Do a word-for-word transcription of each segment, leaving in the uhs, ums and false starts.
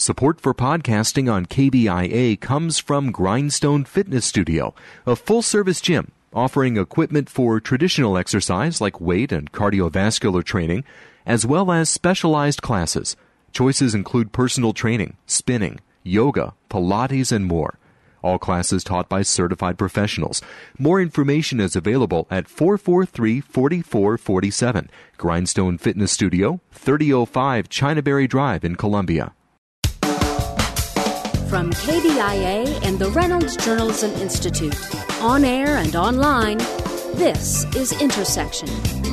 Support for podcasting on K B I A comes from Grindstone Fitness Studio, a full-service gym offering equipment for traditional exercise like weight and cardiovascular training, as well as specialized classes. Choices include personal training, spinning, yoga, Pilates, and more. All classes taught by certified professionals. More information is available at four four three, four four four seven. Grindstone Fitness Studio, thirty oh five Chinaberry Drive in Columbia. From K B I A and the Reynolds Journalism Institute, on air and online, this is Intersection.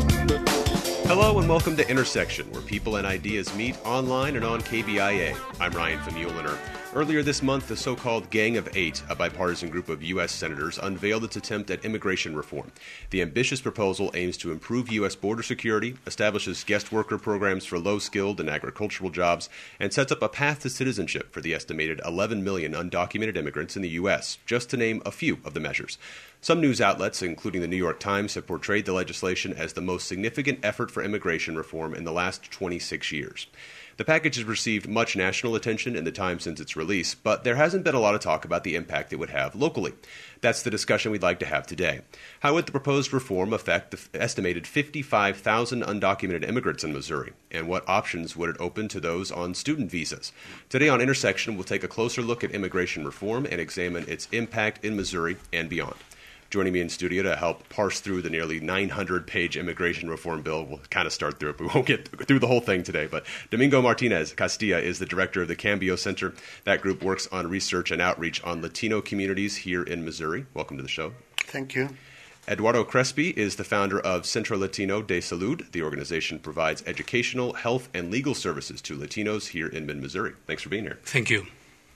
Hello and welcome to Intersection, where people and ideas meet online and on K B I A. I'm Ryan Famuliner. Earlier this month, the so-called Gang of Eight, a bipartisan group of U S senators, unveiled its attempt at immigration reform. The ambitious proposal aims to improve U S border security, establishes guest worker programs for low-skilled and agricultural jobs, and sets up a path to citizenship for the estimated eleven million undocumented immigrants in the U S, just to name a few of the measures. Some news outlets, including the New York Times, have portrayed the legislation as the most significant effort for immigration reform in the last twenty-six years. The package has received much national attention in the time since its release, but there hasn't been a lot of talk about the impact it would have locally. That's the discussion we'd like to have today. How would the proposed reform affect the estimated fifty-five thousand undocumented immigrants in Missouri? And what options would it open to those on student visas? Today on Intersection, we'll take a closer look at immigration reform and examine its impact in Missouri and beyond. Joining me in studio to help parse through the nearly nine hundred page immigration reform bill. We'll kind of start through it, but we won't get through the whole thing today. But Domingo Martinez Castilla is the director of the Cambio Center. That group works on research and outreach on Latino communities here in Missouri. Welcome to the show. Thank you. Eduardo Crespi is the founder of Centro Latino de Salud. The organization provides educational, health, and legal services to Latinos here in mid-Missouri. Thanks for being here. Thank you.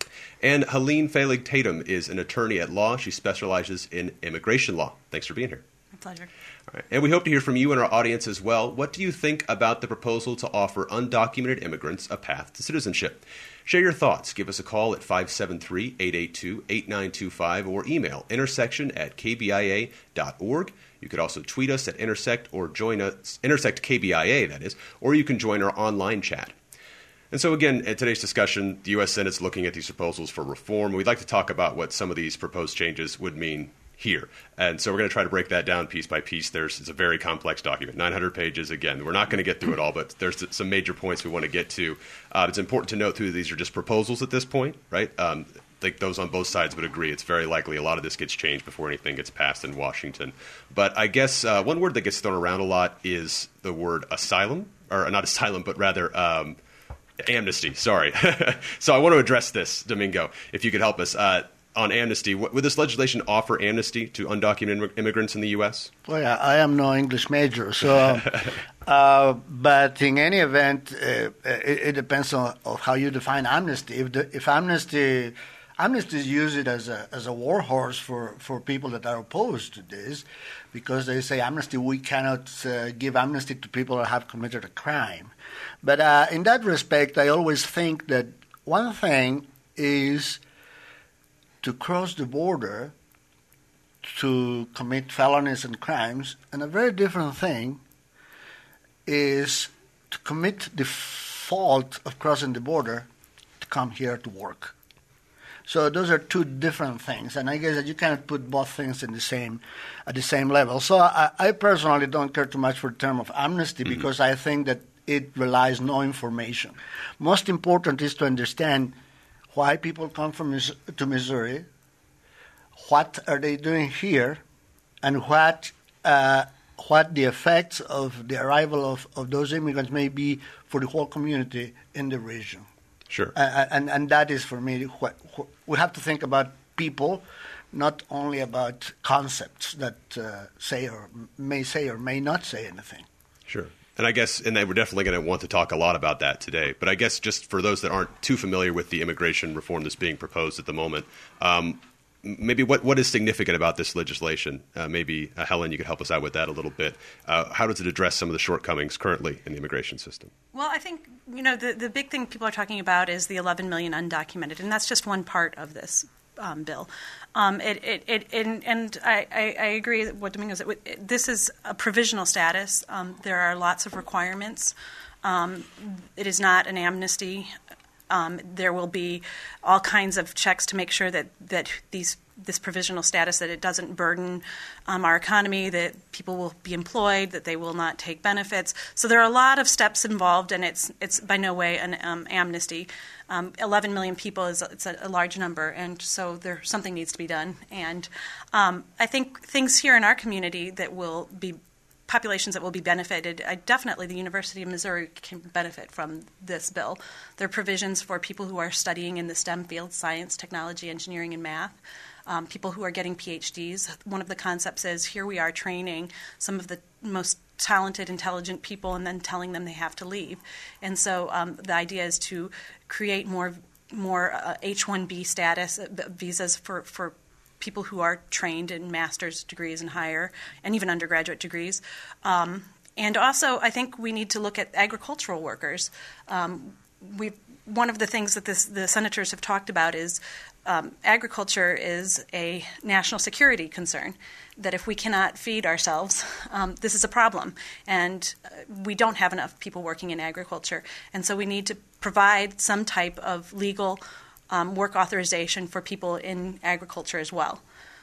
And Helene Fehlig Tatum is an attorney at law. She specializes in immigration law. Thanks for being here. My pleasure. All right. And we hope to hear from you and our audience as well. What do you think about the proposal to offer undocumented immigrants a path to citizenship? Share your thoughts. Give us a call at five seven three, eight eight two, eight nine two five or email intersection at k b i a dot org. You could also tweet us at Intersect or join us, Intersect K B I A, that is, or you can join our online chat. And so again, in today's discussion, the U S Senate's looking at these proposals for reform. We'd like to talk about what some of these proposed changes would mean here. And so we're going to try to break that down piece by piece. There's It's a very complex document, nine hundred pages. Again, we're not going to get through it all, but there's some major points we want to get to. Uh, it's important to note, too, these are just proposals at this point, right? Um, I think those on both sides would agree. It's very likely a lot of this gets changed before anything gets passed in Washington. But I guess uh, one word that gets thrown around a lot is the word asylum, or not asylum, but rather um, amnesty, sorry. So I want to address this, Domingo, if you could help us. Uh, on amnesty, would this legislation offer amnesty to undocumented immigrants in the U S? Well, yeah, I am no English major, so. uh, but in any event, uh, it, it depends on, on how you define amnesty. If, the, if amnesty, amnesty use it as a as a war horse for, for people that are opposed to this, because they say amnesty, we cannot uh, give amnesty to people that have committed a crime. But uh, in that respect, I always think that one thing is to cross the border to commit felonies and crimes, and a very different thing is to commit the fault of crossing the border to come here to work. So those are two different things, and I guess that you cannot put both things in the same at the same level. So I, I personally don't care too much for the term of amnesty, mm-hmm. because I think that it relies no information. Most important is to understand why people come from to Missouri, what are they doing here, and what uh, what the effects of the arrival of, of those immigrants may be for the whole community in the region. Sure. Uh, and, and that is, for me, what, what we have to think about people, not only about concepts that uh, say or may say or may not say anything. Sure. And I guess, and we're definitely going to want to talk a lot about that today, but I guess just for those that aren't too familiar with the immigration reform that's being proposed at the moment, um, maybe what, what is significant about this legislation? Uh, maybe, uh, Helen, you could help us out with that a little bit. Uh, how does it address some of the shortcomings currently in the immigration system? Well, I think, you know, the, the big thing people are talking about is the eleven million undocumented, and that's just one part of this um, bill. Um, it, it, it, and and I, I, I agree with what Domingo said. This is a provisional status. Um, there are lots of requirements. Um, it is not an amnesty. Um, there will be all kinds of checks to make sure that, that these this provisional status, that it doesn't burden um, our economy, that people will be employed, that they will not take benefits. So there are a lot of steps involved, and it's it's by no way an um, amnesty. Um, eleven million people is it's a, a large number, and so there something needs to be done. And um, I think things here in our community that will be populations that will be benefited, I definitely the University of Missouri can benefit from this bill. There are provisions for people who are studying in the STEM fields, science, technology, engineering, and math, um, people who are getting P H Ds. One of the concepts is here we are training some of the most talented, intelligent people and then telling them they have to leave. And so um, the idea is to create more more uh, H one B status uh, visas for, for people who are trained in master's degrees and higher, and even undergraduate degrees. Um, and also, I think we need to look at agricultural workers. Um, we one of the things that this, the senators have talked about is um, agriculture is a national security concern, that if we cannot feed ourselves, um, this is a problem. And uh, we don't have enough people working in agriculture. And so we need to provide some type of legal Um, work authorization for people in agriculture as well.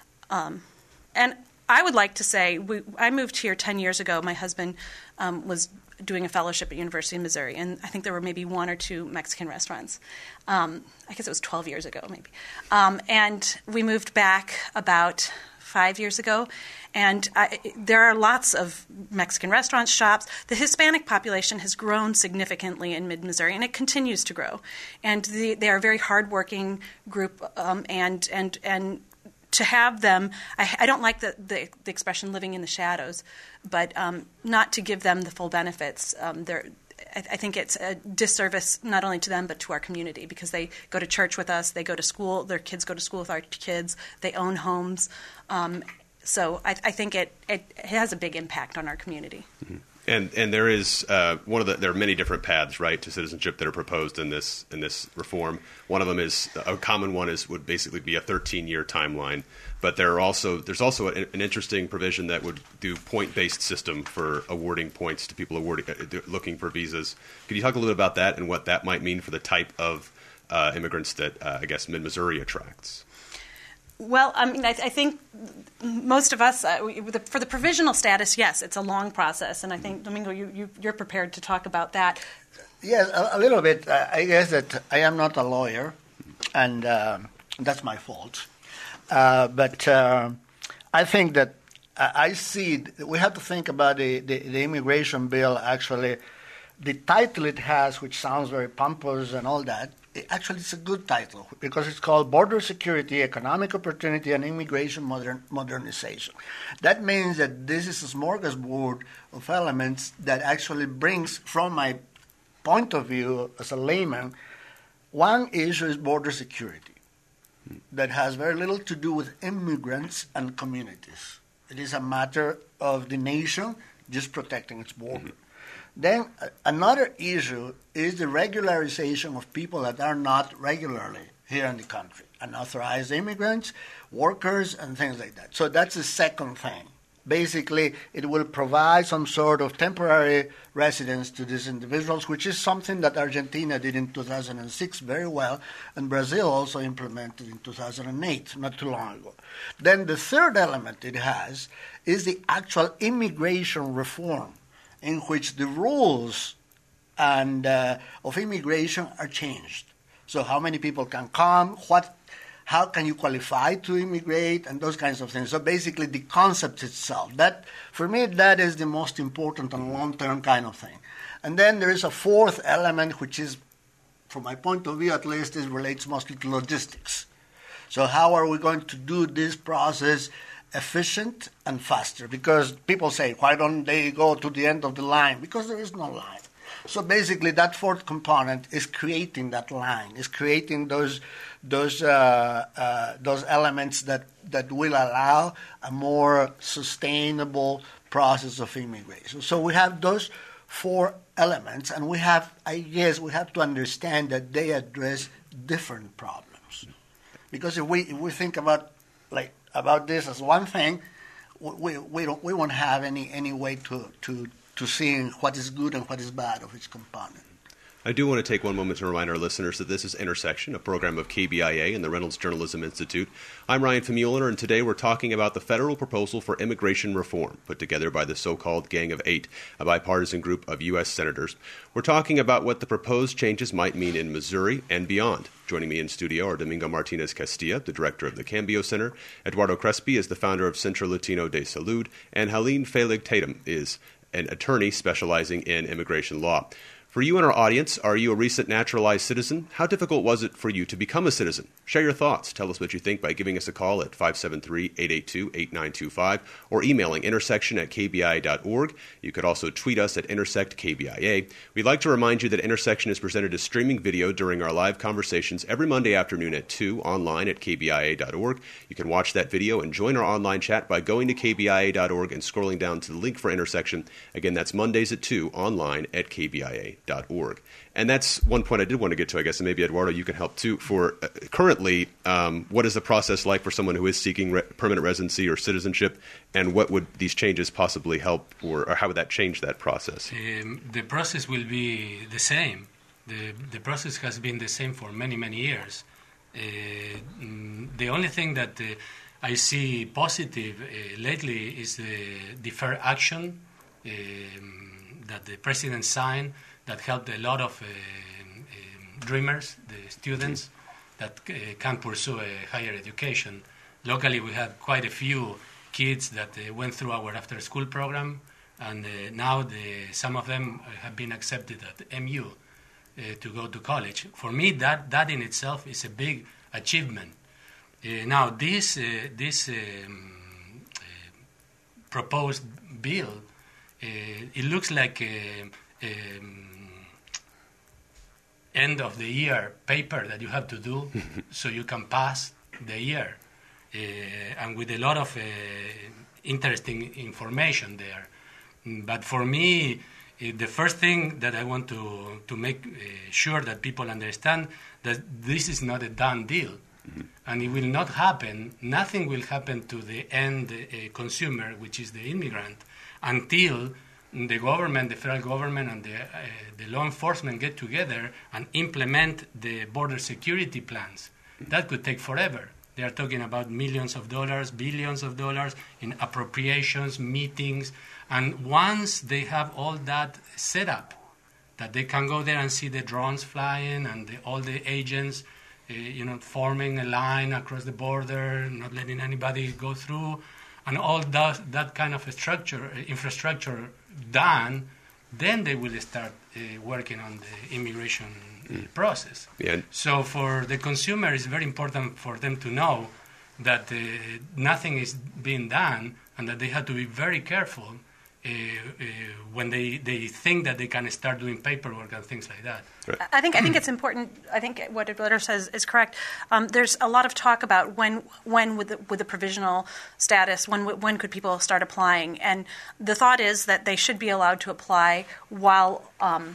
Um, and I would like to say, we, I moved here ten years ago. My husband um, was doing a fellowship at University of Missouri, and I think there were maybe one or two Mexican restaurants. Um, I guess it was twelve years ago, maybe. Um, and we moved back about five years ago, and I, there are lots of Mexican restaurants, shops. The Hispanic population has grown significantly in mid-Missouri, and it continues to grow. And the, they are a very hardworking group, um, and and and to have them, I, I don't like the, the, the expression living in the shadows, but um, not to give them the full benefits. Um, they're I think it's a disservice not only to them but to our community, because they go to church with us, they go to school, their kids go to school with our kids, they own homes. Um, so I, I think it, it has a big impact on our community. Mm-hmm. And and there is uh, one of the there are many different paths, right, to citizenship that are proposed in this in this reform. One of them is a common one is would basically be a thirteen year timeline. But there are also there's also a, an interesting provision that would do point based system for awarding points to people awarding uh, looking for visas. Could you talk a little bit about that and what that might mean for the type of uh, immigrants that uh, I guess Mid Missouri attracts? Well, I mean, I, I think most of us, uh, we, the, for the provisional status, yes, it's a long process, and I think, Domingo, you, you, you're prepared to talk about that. Yes, a, a little bit. Uh, I guess that I am not a lawyer, and uh, that's my fault. Uh, but uh, I think that I see, we have to think about the, the, the immigration bill, actually. The title it has, which sounds very pompous and all that, it actually it's a good title because it's called Border Security, Economic Opportunity, and Immigration Modern, Modernization. That means that this is a smorgasbord of elements that actually brings, from my point of view as a layman, one issue is border security that has very little to do with immigrants and communities. It is a matter of the nation just protecting its border. Mm-hmm. Then uh, another issue is the regularization of people that are not regularly here in the country, unauthorized immigrants, workers, and things like that. So that's the second thing. Basically, it will provide some sort of temporary residence to these individuals, which is something that Argentina did in two thousand six very well, and Brazil also implemented in two thousand eight, not too long ago. Then the third element it has is the actual immigration reform, in which the rules and uh, of immigration are changed. So how many people can come, what, how can you qualify to immigrate, and those kinds of things. So basically the concept itself. That, for me, that is the most important and long-term kind of thing. And then there is a fourth element, which is, from my point of view at least, it relates mostly to logistics. So how are we going to do this process efficient and faster? Because people say, why don't they go to the end of the line? Because there is no line. So basically that fourth component is creating that line, is creating those those uh, uh, those elements that, that will allow a more sustainable process of immigration. So we have those four elements, and we have, I guess, we have to understand that they address different problems. Because if we if we think about like about this as one thing, we we don't we won't have any any way to to to seeing what is good and what is bad of each component. I do want to take one moment to remind our listeners that this is Intersection, a program of K B I A and the Reynolds Journalism Institute. I'm Ryan Famuliner, and today we're talking about the federal proposal for immigration reform put together by the so-called Gang of Eight, a bipartisan group of U S senators. We're talking about what the proposed changes might mean in Missouri and beyond. Joining me in studio are Domingo Martinez Castilla, the director of the Cambio Center, Eduardo Crespi is the founder of Centro Latino de Salud, and Helene Felig Tatum is an attorney specializing in immigration law. For you and our audience, are you a recent naturalized citizen? How difficult was it for you to become a citizen? Share your thoughts. Tell us what you think by giving us a call at five seven three, eight eight two, eight nine two five or emailing intersection at k b i a dot org. You could also tweet us at intersect k b i a. We'd like to remind you that Intersection is presented as streaming video during our live conversations every Monday afternoon at two online at k b i a dot org. You can watch that video and join our online chat by going to k b i a dot org and scrolling down to the link for Intersection. Again, that's Mondays at two online at k b i a dot org. And that's one point I did want to get to, I guess, and maybe, Eduardo, you can help too. For uh, currently, um, what is the process like for someone who is seeking re- permanent residency or citizenship, and what would these changes possibly help, or, or how would that change that process? Um, the process will be the same. The, the process has been the same for many, many years. Uh, the only thing that uh, I see positive uh, lately is the deferred action um, that the president signed that helped a lot of uh, um, dreamers, the students, that uh, can pursue a higher education. Locally, we had quite a few kids that uh, went through our after-school program, and uh, now the, some of them have been accepted at M U uh, to go to college. For me, that, that in itself is a big achievement. Uh, now, this, uh, this um, uh, proposed bill, uh, it looks like a, a end of the year paper that you have to do so you can pass the year, uh, and with a lot of uh, interesting information there. But for me, uh, the first thing that I want to to make uh, sure that people understand that this is not a done deal, mm-hmm. and it will not happen. Nothing will happen to the end uh, consumer, which is the immigrant, until the government, the federal government, and the, uh, the law enforcement get together and implement the border security plans. That could take forever. They are talking about millions of dollars, billions of dollars in appropriations, meetings, and once they have all that set up, that they can go there and see the drones flying and the, all the agents, uh, you know, forming a line across the border, not letting anybody go through, and all that, that kind of a structure, infrastructure done, then they will start uh, working on the immigration mm. process. Yeah. So for the consumer, it's very important for them to know that uh, nothing is being done and that they have to be very careful uh, uh, when they, they think that they can start doing paperwork and things like that. Right. I think I think it's important. I think what Eduardo says is correct. Um, there's a lot of talk about when when with the, with the provisional status, when when could people start applying, and the thought is that they should be allowed to apply while um,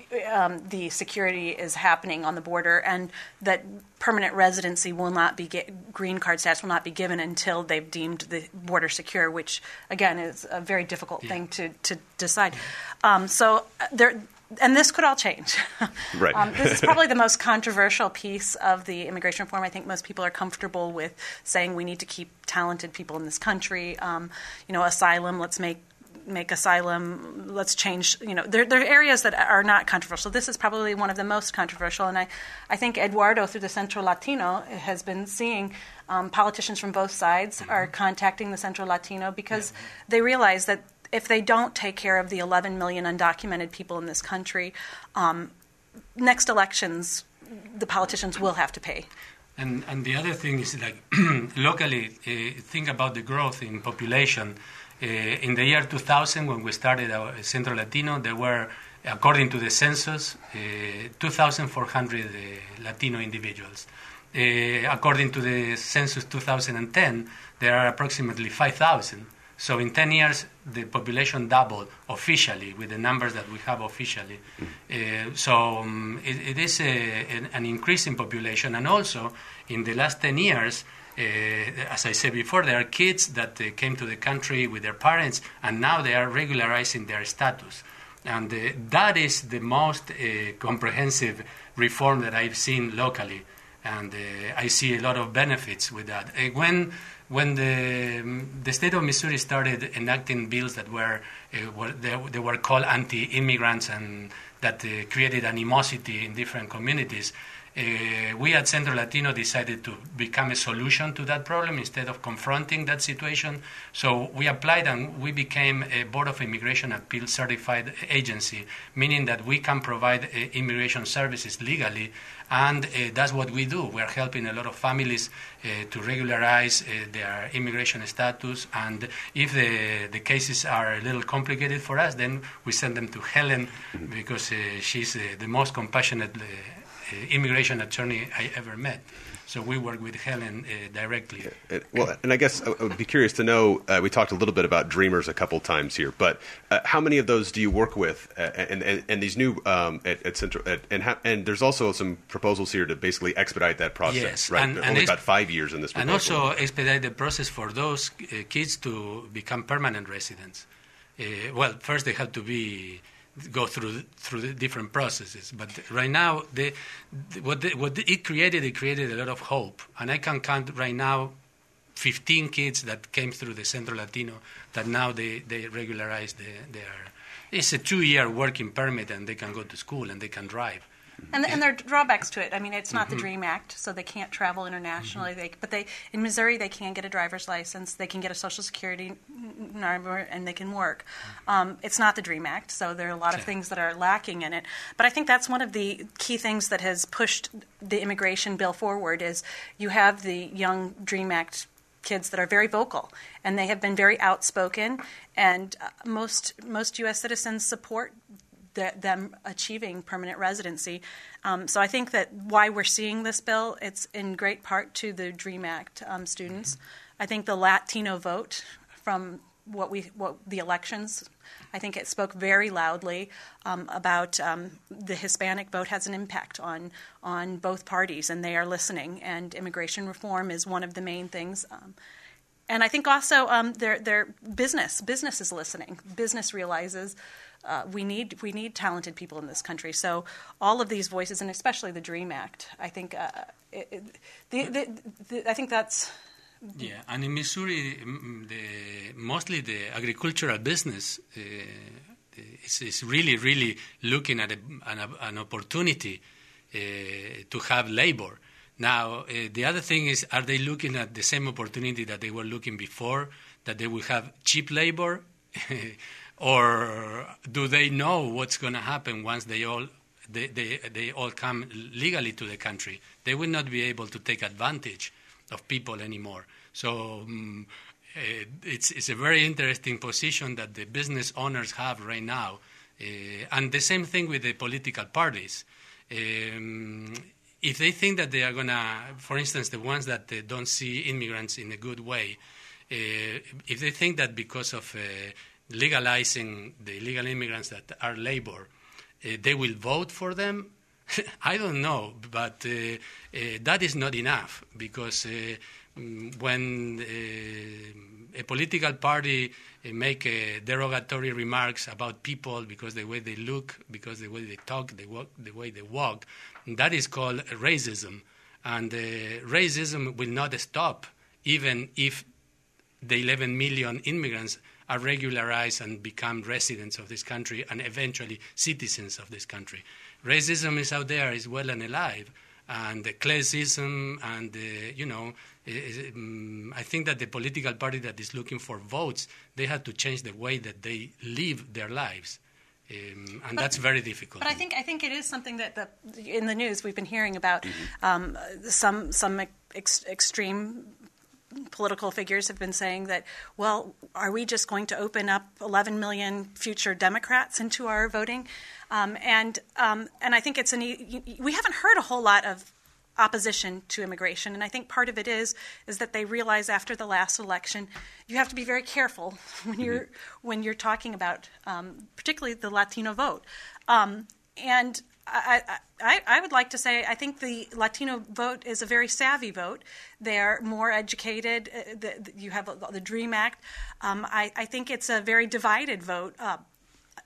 um, the security is happening on the border, and that permanent residency will not be get, green card status will not be given until they've deemed the border secure, which again is a very difficult yeah. thing to to decide. Um, so there. And this could all change. Right. um, this is probably the most controversial piece of the immigration reform. I think most people are comfortable with saying we need to keep talented people in this country. Um, you know, asylum, let's make make asylum, let's change. You know, there, there are areas that are not controversial. This is probably one of the most controversial. And I, I think Eduardo, through the Centro Latino, has been seeing um, politicians from both sides mm-hmm. are contacting the Centro Latino because yeah. they realize that if they don't take care of the eleven million undocumented people in this country, um, next elections, the politicians will have to pay. And and the other thing is, like, locally, uh, think about the growth in population. Uh, in the year two thousand, when we started our Centro Latino, there were, according to the census, uh, two thousand four hundred uh, Latino individuals. Uh, according to the census two thousand ten, there are approximately five thousand. So in ten years, the population doubled officially with the numbers that we have officially. Mm. Uh, so um, it, it is a, an, an increase in population. And also, in the last ten years, uh, as I said before, there are kids that uh, came to the country with their parents, and now they are regularizing their status. And uh, that is the most uh, comprehensive reform that I've seen locally. And uh, I see a lot of benefits with that. Uh, when when the um, the state of Missouri started enacting bills that were, uh, were they, they were called anti-immigrants and that uh, created animosity in different communities, uh, we at Centro Latino decided to become a solution to that problem instead of confronting that situation. So we applied and we became a Board of Immigration Appeal certified agency, meaning that we can provide uh, immigration services legally. And uh, that's what we do. We're helping a lot of families uh, to regularize uh, their immigration status. And if the, the cases are a little complicated for us, then we send them to Helen because uh, she's uh, the most compassionate uh, uh, immigration attorney I ever met. So we work with Helen uh, directly. Uh, well, and I guess I would be curious to know, uh, we talked a little bit about Dreamers a couple times here, but uh, how many of those do you work with? Uh, and, and, and these new, um, at, at Central, at, and, ha- and there's also some proposals here to basically expedite that process, yes, right? And, They're and only about five years in this proposal. And also expedite the process for those uh, kids to become permanent residents. Uh, well, first they have to be go through through the different processes. But right now, the, the, what, the, what it created, it created a lot of hope. And I can count right now fifteen kids that came through the Centro Latino that now they, they regularize the, their... It's a two-year working permit, and they can go to school and they can drive. And, and there are drawbacks to it. I mean, it's not mm-hmm. the DREAM Act, so they can't travel internationally. Mm-hmm. They, but they, in Missouri, they can get a driver's license. They can get a Social Security number, and they can work. Um, it's not the DREAM Act, so there are a lot of things that are lacking in it. But I think that's one of the key things that has pushed the immigration bill forward is you have the young DREAM Act kids that are very vocal, and they have been very outspoken, and uh, most most U S citizens support the, them achieving permanent residency. Um, so I think that why we're seeing this bill, it's in great part to the DREAM Act um, students. I think the Latino vote from what we what the elections, I think it spoke very loudly um, about um, the Hispanic vote has an impact on on both parties, and they are listening. And immigration reform is one of the main things. Um, and I think also um, their their business business is listening. Business realizes uh, we need we need talented people in this country. So all of these voices, and especially the DREAM Act, I think uh, it, it, the, the, the, I think that's. Yeah, and in Missouri, the, mostly the agricultural business uh, is, is really, really looking at a, an, an opportunity uh, to have labor. Now, uh, the other thing is, are they looking at the same opportunity that they were looking before, that they will have cheap labor? Or do they know what's going to happen once they all they, they, they all come legally to the country? They will not be able to take advantage of people anymore. So um, uh, it's it's a very interesting position that the business owners have right now. Uh, and the same thing with the political parties. Um, if they think that they are going to, for instance, the ones that uh, don't see immigrants in a good way, uh, if they think that because of uh, legalizing the illegal immigrants that are labor, uh, they will vote for them, I don't know, but uh, uh, that is not enough, because uh, when uh, a political party uh, make uh, derogatory remarks about people because the way they look, because the way they talk, the, walk, the way they walk, that is called racism. And uh, racism will not stop even if the eleven million immigrants are regularized and become residents of this country and eventually citizens of this country. Racism is out there, is well and alive, and the classism, and uh, you know, is, um, I think that the political party that is looking for votes, they have to change the way that they live their lives, um, and but, that's very difficult. But I think I think it is something that the, in the news we've been hearing about. Mm-hmm. um, some some ex- extreme. Political figures have been saying that, well, are we just going to open up eleven million future Democrats into our voting? Um, and um, and I think it's an we haven't heard a whole lot of opposition to immigration, and I think part of it is is that they realize after the last election, you have to be very careful when you're mm-hmm. when you're talking about um, particularly the Latino vote, um, and. I, I, I would like to say I think the Latino vote is a very savvy vote. They're more educated. Uh, the, the, you have the, the DREAM Act. Um, I, I think it's a very divided vote. Uh,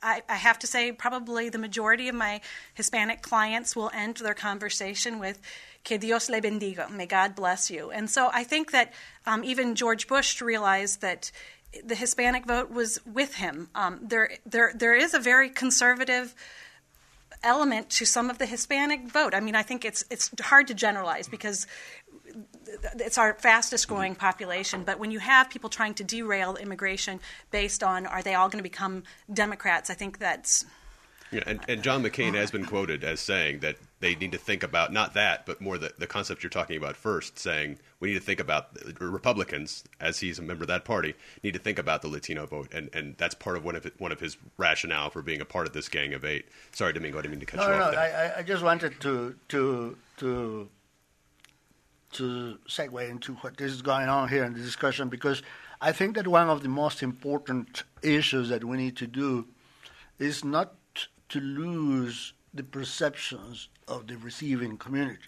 I, I have to say probably the majority of my Hispanic clients will end their conversation with "Que Dios le bendiga," may God bless you. And so I think that um, even George Bush realized that the Hispanic vote was with him. Um, there, there, there is a very conservative element to some of the Hispanic vote. I mean, I think it's it's hard to generalize because it's our fastest growing population, but when you have people trying to derail immigration based on are they all going to become Democrats, I think that's... Yeah, and, and John McCain has been quoted as saying that they need to think about, not that, but more the, the concept you're talking about first, saying we need to think about, Republicans, as he's a member of that party, need to think about the Latino vote, and, and that's part of one of it, one of his rationale for being a part of this Gang of Eight. Sorry, Domingo, I didn't mean to cut no, you no, off no, there. I, I just wanted to to to to segue into what is going on here in the discussion, because I think that one of the most important issues that we need to do is not to lose the perceptions of the receiving community.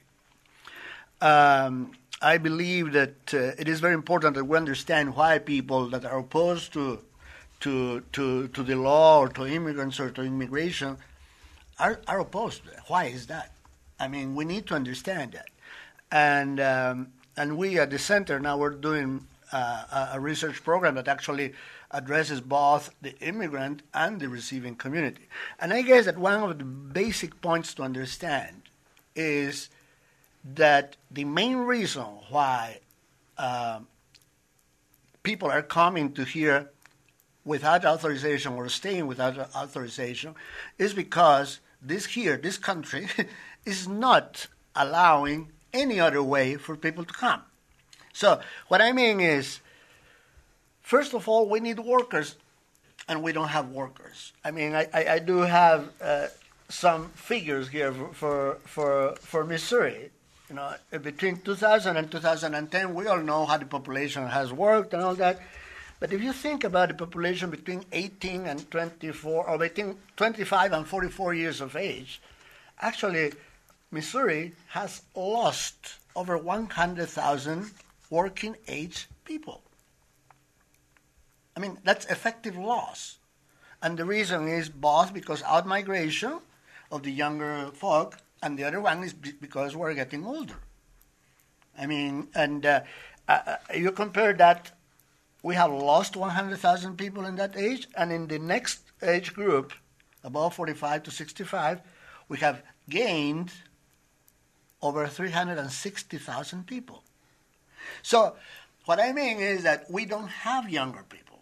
Um, I believe that uh, it is very important that we understand why people that are opposed to to to to the law or to immigrants or to immigration are, are opposed to that. Why is that? I mean, we need to understand that. And um, and we at the center now we're doing uh, a research program that actually addresses both the immigrant and the receiving community. And I guess that one of the basic points to understand is that the main reason why uh, people are coming to here without authorization or staying without authorization is because this here, this country, is not allowing any other way for people to come. So what I mean is, first of all, we need workers, and we don't have workers. I mean, I, I, I do have uh, some figures here for for for Missouri. You know, between two thousand and two thousand ten, we all know how the population has worked and all that. But if you think about the population between eighteen and twenty-four, or between twenty-five and forty-four years of age, actually, Missouri has lost over one hundred thousand working age people. I mean, that's effective loss. And the reason is both because out-migration of the younger folk, and the other one is because we're getting older. I mean, and uh, uh, you compare that, we have lost one hundred thousand people in that age, and in the next age group, above forty-five to sixty-five, we have gained over three hundred sixty thousand people. So what I mean is that we don't have younger people.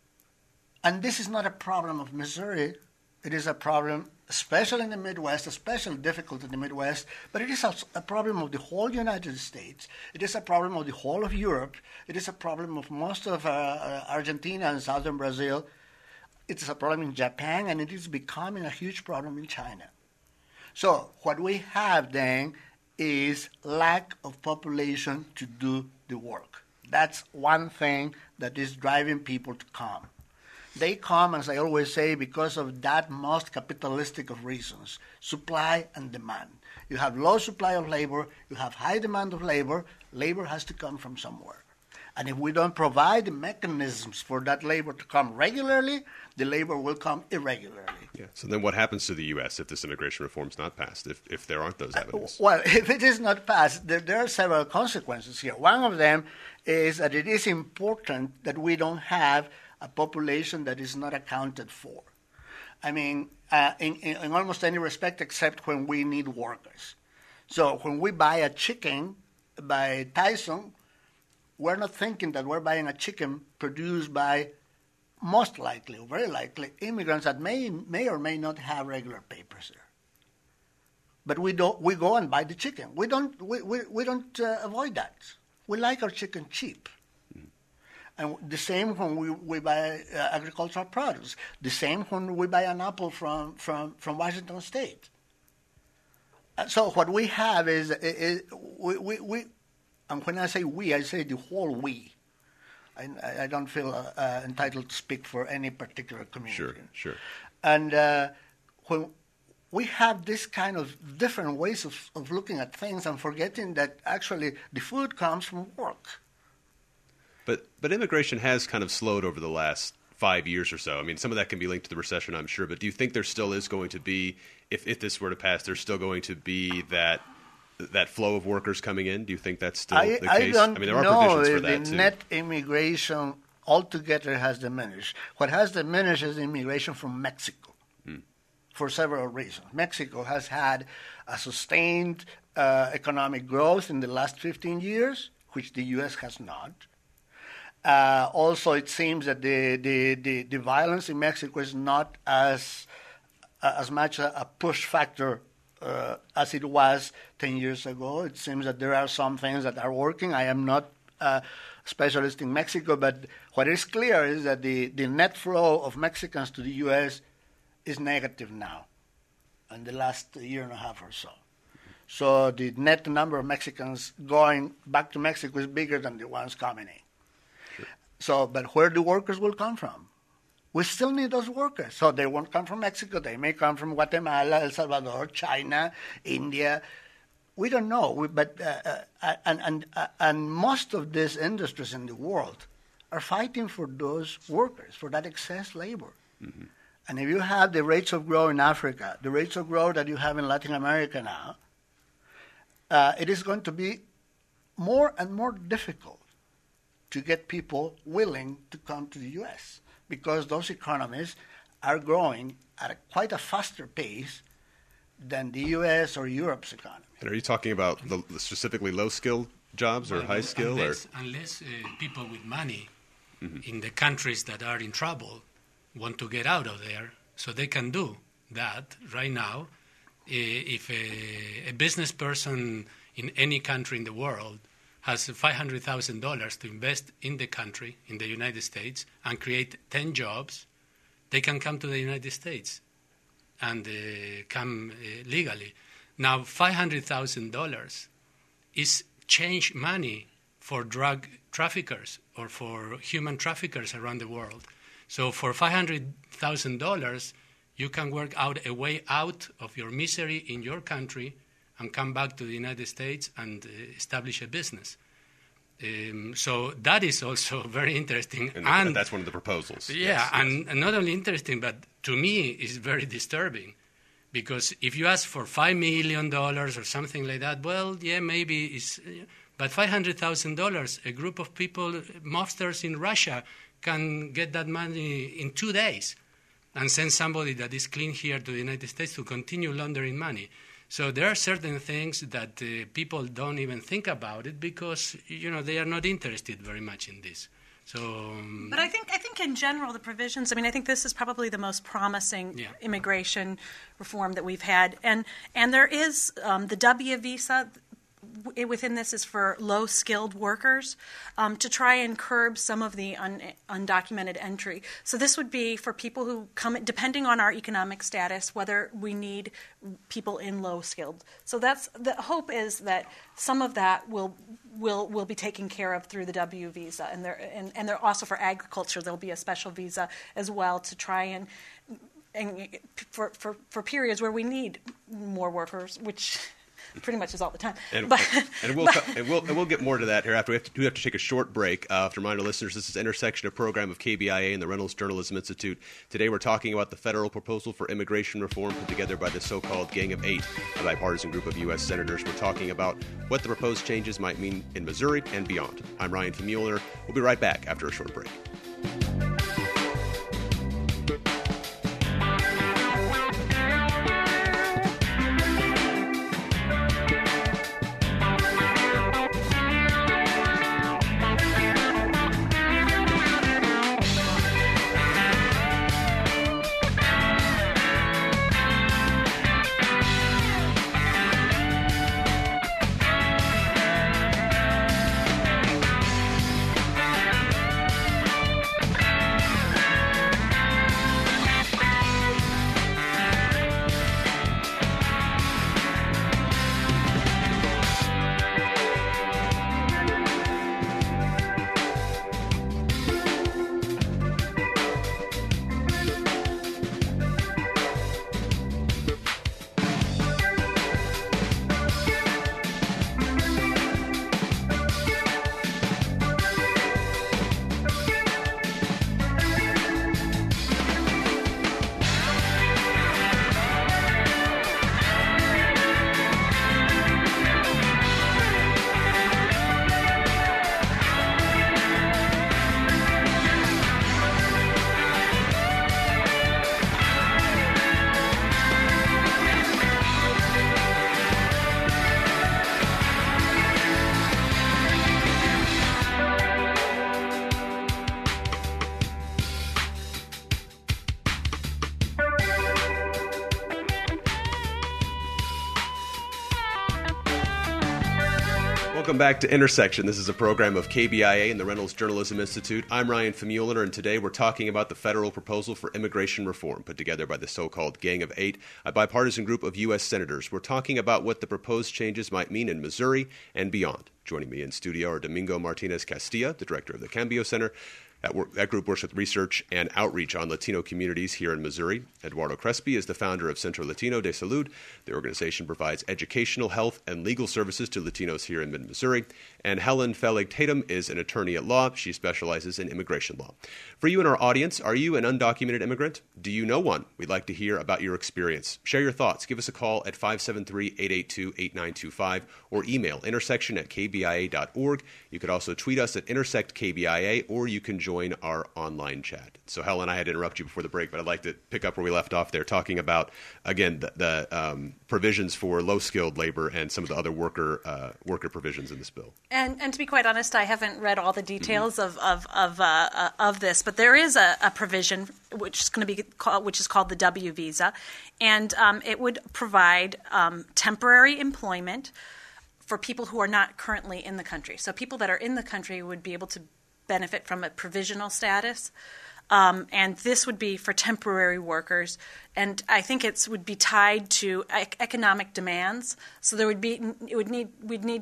And this is not a problem of Missouri. It is a problem, especially in the Midwest, especially difficult in the Midwest, but it is a, a problem of the whole United States. It is a problem of the whole of Europe. It is a problem of most of uh, Argentina and southern Brazil. It is a problem in Japan, and it is becoming a huge problem in China. So what we have then is lack of population to do the work. That's one thing that is driving people to come. They come, as I always say, because of that most capitalistic of reasons, supply and demand. You have low supply of labor, you have high demand of labor, labor has to come from somewhere. And if we don't provide the mechanisms for that labor to come regularly, the labor will come irregularly. Yeah. So then what happens to the U S if this immigration reform is not passed, if, if there aren't those avenues? Uh, well, if it is not passed, there, there are several consequences here. One of them is that it is important that we don't have a population that is not accounted for. I mean, uh, in, in, in almost any respect except when we need workers. So when we buy a chicken by Tyson, we're not thinking that we're buying a chicken produced by, most likely, or very likely, immigrants that may may or may not have regular papers there. But we don't. We go and buy the chicken. We don't. We we, we don't uh, avoid that. We like our chicken cheap. Mm. And the same when we, we buy uh, agricultural produce. The same when we buy an apple from from, from Washington State. And so what we have is, is we, we we. And when I say we, I say the whole we. I, I don't feel uh, uh, entitled to speak for any particular community. Sure, sure. And uh, when we have this kind of different ways of, of looking at things and forgetting that actually the food comes from work. But but immigration has kind of slowed over the last five years or so? I mean, some of that can be linked to the recession, I'm sure, but do you think there still is going to be, if, if this were to pass, there's still going to be that that flow of workers coming in? Do you think that's still I, the I case? don't I mean, there are know provisions for if that the too. net immigration altogether has diminished. What has diminished is immigration from Mexico hmm. for several reasons. Mexico has had a sustained uh, economic growth in the last fifteen years, which the U S has not. Uh, also, it seems that the, the, the, the violence in Mexico is not as uh, as much a, a push factor uh, as it was ten years ago. It seems that there are some things that are working. I am not a specialist in Mexico, but what is clear is that the, the net flow of Mexicans to the U S is negative now in the last year and a half or so. So the net number of Mexicans going back to Mexico is bigger than the ones coming in. Sure. So, but where the workers will come from? We still need those workers. So they won't come from Mexico. They may come from Guatemala, El Salvador, China, India. We don't know. We, but uh, uh, and and uh, and most of these industries in the world are fighting for those workers, for that excess labor. Mm-hmm. And if you have the rates of growth in Africa, the rates of growth that you have in Latin America now, Uh, it is going to be more and more difficult to get people willing to come to the U S because those economies are growing at a, quite a faster pace than the U S or Europe's economy. And are you talking about the, the specifically low-skilled jobs or well, high-skill? Unless, or? unless uh, people with money mm-hmm. in the countries that are in trouble want to get out of there, so they can do that right now. If a, a business person in any country in the world has five hundred thousand dollars to invest in the country, in the United States, and create ten jobs, they can come to the United States and uh, come uh, legally. Now, five hundred thousand dollars is change money for drug traffickers or for human traffickers around the world. So for five hundred thousand dollars, you can work out a way out of your misery in your country and come back to the United States and uh, establish a business. Um, so that is also very interesting. And, and that's one of the proposals. Yeah, yes, and, yes. and not only interesting, but to me is very disturbing. Because if you ask for five million dollars or something like that, well, yeah, maybe it's... Uh, but five hundred thousand dollars, a group of people, mobsters in Russia, can get that money in two days. And send somebody that is clean here to the United States to continue laundering money. So there are certain things that uh, people don't even think about it because, you know, they are not interested very much in this. So, um, but I think I think in general the provisions. I mean, I think this is probably the most promising yeah. immigration reform that we've had, and and there is um, the W visa. Within this is for low-skilled workers um, to try and curb some of the un- undocumented entry. So this would be for people who come, depending on our economic status, whether we need people in low-skilled. So that's the hope is that some of that will will will be taken care of through the W visa, and there and, and there also for agriculture there'll be a special visa as well to try and and for for, for periods where we need more workers, which. Pretty much is all the time. And, but, and, we'll, but, and, we'll, and we'll get more to that here after. We have to, we have to take a short break. Uh, to remind our listeners, this is Intersection, a program of K B I A and the Reynolds Journalism Institute. Today we're talking about the federal proposal for immigration reform put together by the so-called Gang of Eight, a bipartisan group of U S senators. We're talking about what the proposed changes might mean in Missouri and beyond. I'm Ryan Mueller. We'll be right back after a short break. Welcome back to Intersection. This is a program of K B I A and the Reynolds Journalism Institute. I'm Ryan Famuliner, and today we're talking about the federal proposal for immigration reform put together by the so-called Gang of Eight, a bipartisan group of U S senators. We're talking about what the proposed changes might mean in Missouri and beyond. Joining me in studio are Domingo Martinez Castilla, the director of the Cambio Center. That, work, that group works with research and outreach on Latino communities here in Missouri. Eduardo Crespi is the founder of Centro Latino de Salud. The organization provides educational, health, and legal services to Latinos here in mid-Missouri. And Helen Fellig Tatum is an attorney at law. She specializes in immigration law. For you in our audience, are you an undocumented immigrant? Do you know one? We'd like to hear about your experience. Share your thoughts. Give us a call at five seven three, eight eight two, eight nine two five or email intersection at k b i a dot org. You could also tweet us at intersect K B I A, or you can join our online chat. So, Helen, I had to interrupt you before the break, but I'd like to pick up where we left off there, talking about, again, the, the um, provisions for low-skilled labor and some of the other worker uh, worker provisions in this bill. And, and to be quite honest, I haven't read all the details mm-hmm. of of of, uh, uh, of this, but there is a, a provision which is going to be called, which is called the W visa, and um, it would provide um, temporary employment for people who are not currently in the country. So people that are in the country would be able to benefit from a provisional status, um, and this would be for temporary workers. And I think it would be tied to ec- economic demands. So there would be it would need we'd need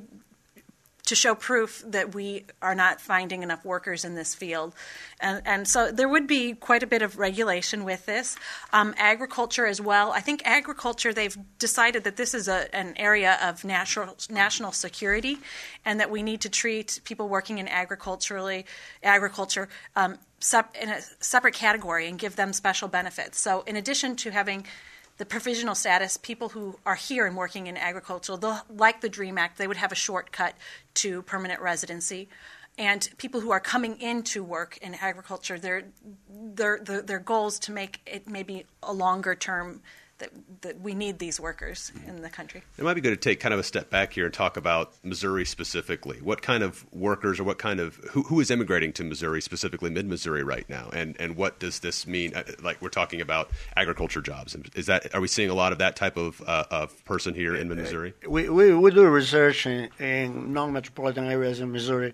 to show proof that we are not finding enough workers in this field. And, and so there would be quite a bit of regulation with this. Um, agriculture as well. I think agriculture, they've decided that this is a, an area of national, national security, and that we need to treat people working in agriculturally, agriculture um, sep- in a separate category and give them special benefits. So in addition to having the provisional status, people who are here and working in agriculture, they'll, like the DREAM Act, they would have a shortcut to permanent residency. And people who are coming in to work in agriculture, their their their, their goals to make it maybe a longer term that, that we need these workers in the country. It might be good to take kind of a step back here and talk about Missouri specifically. What kind of workers or what kind of who, who is immigrating to Missouri, specifically mid-Missouri right now, and and what does this mean? Like, we're talking about agriculture jobs. Is that are we seeing a lot of that type of uh, of person here in mid-Missouri? We, we we do research in, in non-metropolitan areas in Missouri,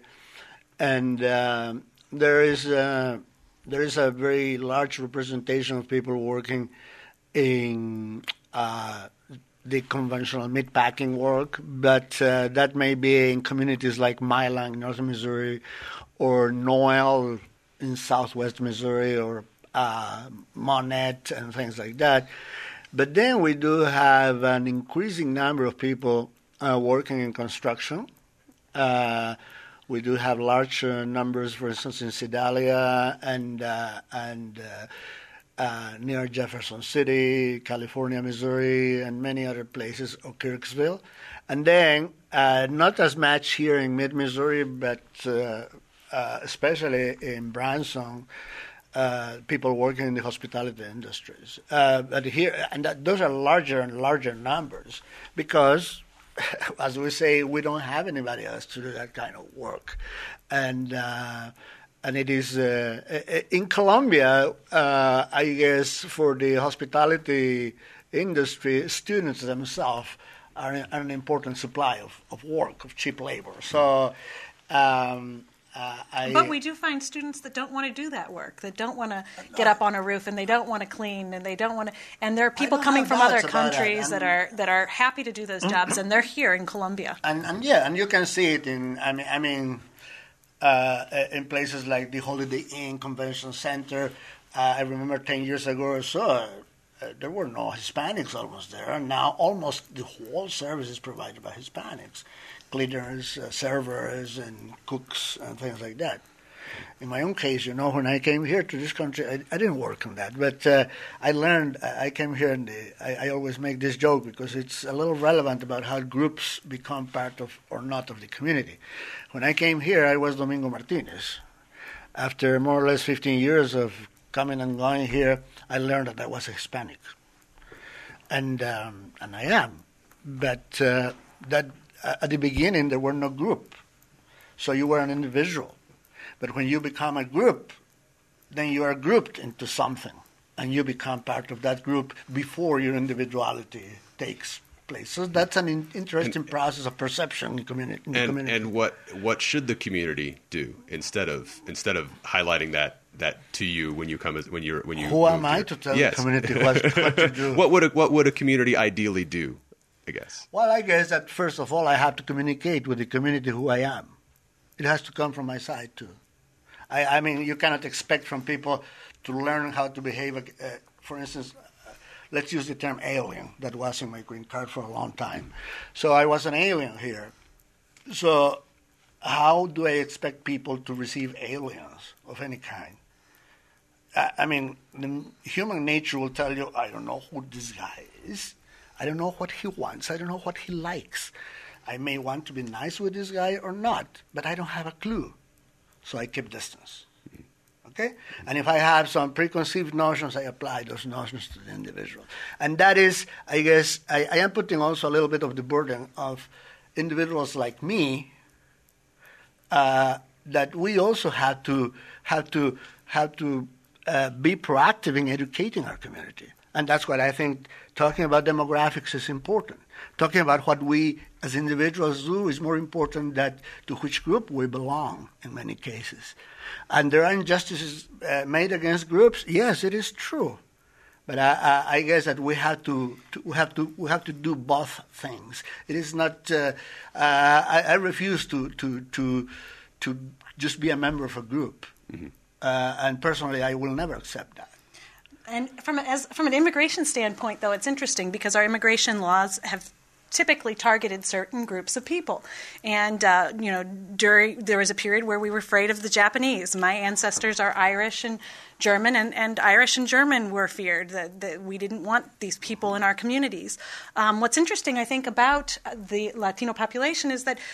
and uh, there is a, there is a very large representation of people working in uh, the conventional meatpacking work, but uh, that may be in communities like Milan, northern Missouri, or Noel in southwest Missouri, or uh, Monette and things like that. But then we do have an increasing number of people uh, working in construction. Uh, we do have large uh, numbers, for instance, in Sedalia and uh, and uh, Uh, near Jefferson City, California, Missouri, and many other places, or Kirksville. And then, uh, not as much here in mid-Missouri, but uh, uh, especially in Branson, uh, people working in the hospitality industries. Uh, but here, and that, those are larger and larger numbers because, as we say, we don't have anybody else to do that kind of work. And uh, And it is uh, in Colombia, uh, I guess, for the hospitality industry, students themselves are an important supply of, of work, of cheap labor. So, um, uh, I, but we do find students that don't want to do that work, that don't want to get up on a roof, and they don't want to clean, and they don't want to. And there are people coming from other countries that. that are that are happy to do those jobs, and they're here in Colombia. And, and yeah, and you can see it in. I mean, I mean. Uh, in places like the Holiday Inn Convention Center. Uh, I remember ten years ago or so, uh, there were no Hispanics almost there. And now almost the whole service is provided by Hispanics, cleaners, uh, servers, and cooks, and things like that. In my own case, you know, when I came here to this country, I, I didn't work on that. But uh, I learned, I came here, and I, I always make this joke because it's a little relevant about how groups become part of or not of the community. When I came here, I was Domingo Martinez. After more or less fifteen years of coming and going here, I learned that I was a Hispanic. And um, and I am. But uh, that uh, at the beginning, there were no group. So you were an individual. But when you become a group, then you are grouped into something, and you become part of that group before your individuality takes place. So that's an in, interesting and, process of perception in, communi- in and, the community. And what what should the community do instead of instead of highlighting that that to you when you come as, when you're when you who am I here? to tell yes. the community what, what to do? What would a, what would a community ideally do? I guess. Well, I guess that first of all, I have to communicate with the community who I am. It has to come from my side too. I, I mean, you cannot expect from people to learn how to behave. Uh, for instance, uh, let's use the term alien. That was in my green card for a long time. So I was an alien here. So how do I expect people to receive aliens of any kind? I, I mean, the human nature will tell you, I don't know who this guy is. I don't know what he wants. I don't know what he likes. I may want to be nice with this guy or not, but I don't have a clue. So I keep distance. Okay? And if I have some preconceived notions, I apply those notions to the individual. And that is, I guess, I, I am putting also a little bit of the burden of individuals like me, uh, that we also have to have to have to uh, be proactive in educating our community. And that's what I think talking about demographics is important. Talking about what we as individuals do is more important than to which group we belong in many cases. And there are injustices uh, made against groups. Yes, it is true. But I, I, I guess that we have to, to we have to we have to do both things. It is not. Uh, uh, I, I refuse to to to to just be a member of a group. Mm-hmm. Uh, and personally, I will never accept that. And from as from an immigration standpoint, though, it's interesting because our immigration laws have typically targeted certain groups of people. And, uh, you know, during there was a period where we were afraid of the Japanese. My ancestors are Irish and German, and, and Irish and German were feared, that, that we didn't want these people in our communities. Um, what's interesting, I think, about the Latino population is that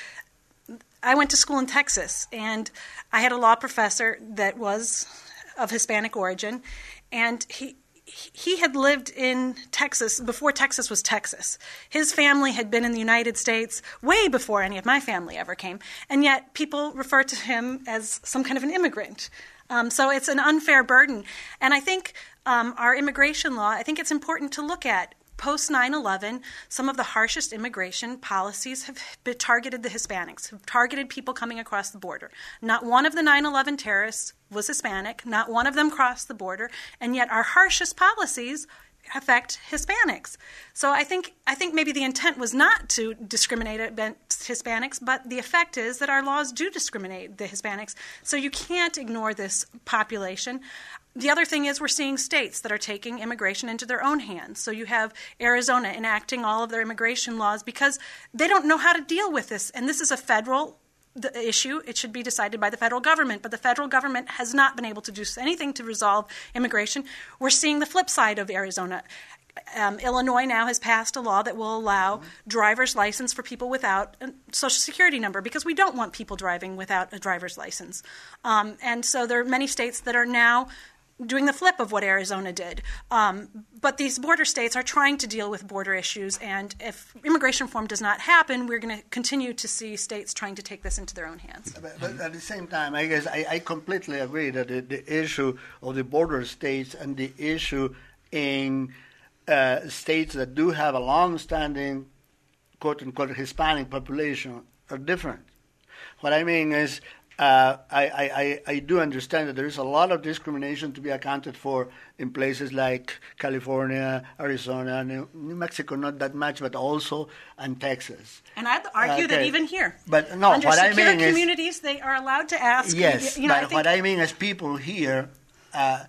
I went to school in Texas, and I had a law professor that was of Hispanic origin, and he he had lived in Texas before Texas was Texas. His family had been in the United States way before any of my family ever came, and yet people refer to him as some kind of an immigrant. Um, so it's an unfair burden. And I think um, our immigration law, I think it's important to look at. Post nine eleven, some of the harshest immigration policies have targeted the Hispanics, have targeted people coming across the border. Not one of the nine eleven terrorists was Hispanic, not one of them crossed the border, and yet our harshest policies affect Hispanics. So I think I think maybe the intent was not to discriminate against Hispanics, but the effect is that our laws do discriminate the Hispanics. So you can't ignore this population. The other thing is we're seeing states that are taking immigration into their own hands. So you have Arizona enacting all of their immigration laws because they don't know how to deal with this. And this is a federal issue. It should be decided by the federal government. But the federal government has not been able to do anything to resolve immigration. We're seeing the flip side of Arizona. Um, Illinois now has passed a law that will allow driver's license for people without a social security number because we don't want people driving without a driver's license. Um, and so there are many states that are now doing the flip of what Arizona did. Um, but these border states are trying to deal with border issues, and if immigration reform does not happen, we're going to continue to see states trying to take this into their own hands. But, but at the same time, I guess I, I completely agree that the, the issue of the border states and the issue in uh, states that do have a long-standing, quote-unquote, Hispanic population are different. What I mean is, Uh, I, I, I do understand that there is a lot of discrimination to be accounted for in places like California, Arizona, New, New Mexico, not that much, but also, and Texas. And I'd argue okay. that even here, but no, under what secure I mean communities, is, they are allowed to ask. Yes, you know, but I think, what I mean is people here, uh,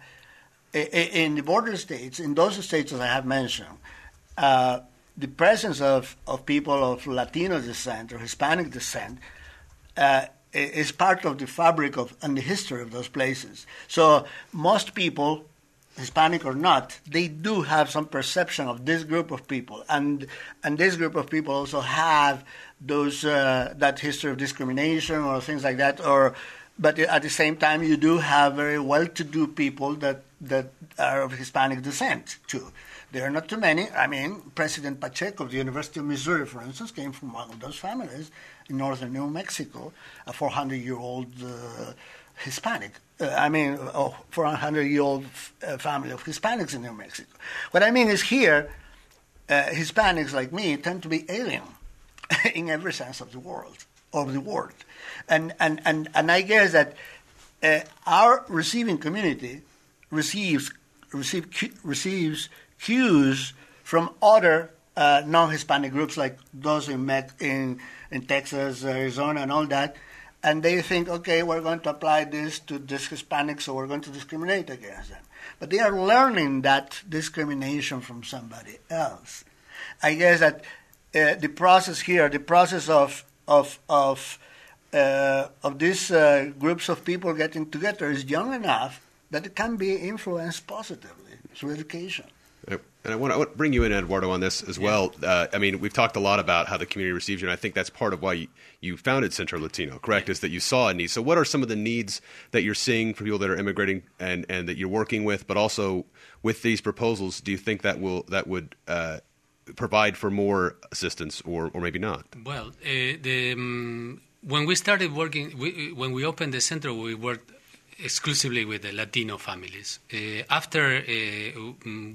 in the border states, in those states that I have mentioned, uh, the presence of, of people of Latino descent or Hispanic descent uh, is part of the fabric of and the history of those places. So most people, Hispanic or not, they do have some perception of this group of people, and and this group of people also have those uh, that history of discrimination or things like that. Or, but at the same time, you do have very well-to-do people that that are of Hispanic descent too. There are not too many. I mean, President Pacheco of the University of Missouri, for instance, came from one of those families in northern New Mexico, a four hundred year old uh, Hispanic. Uh, I mean, a four hundred year old uh, family of Hispanics in New Mexico. What I mean is here, uh, Hispanics like me tend to be alien in every sense of the world, of the word. And, and, and, and I guess that uh, our receiving community receives, receive, receives cues from other uh, non-Hispanic groups like those in, in, in Texas, Arizona, and all that. And they think, okay, we're going to apply this to this Hispanic, so we're going to discriminate against them. But they are learning that discrimination from somebody else. I guess that uh, the process here, the process of of of uh, of these uh, groups of people getting together is young enough that it can be influenced positively through education. And I want, to, I want to bring you in, Eduardo, on this as well. Uh, I mean, we've talked a lot about how the community receives you, and I think that's part of why you, you founded Centro Latino, correct, is that you saw a need. So what are some of the needs that you're seeing for people that are immigrating and, and that you're working with, but also with these proposals, do you think that will that would uh, provide for more assistance or, or maybe not? Well, uh, the, um, when we started working, we, when we opened the center, we worked exclusively with the Latino families. Uh, after uh,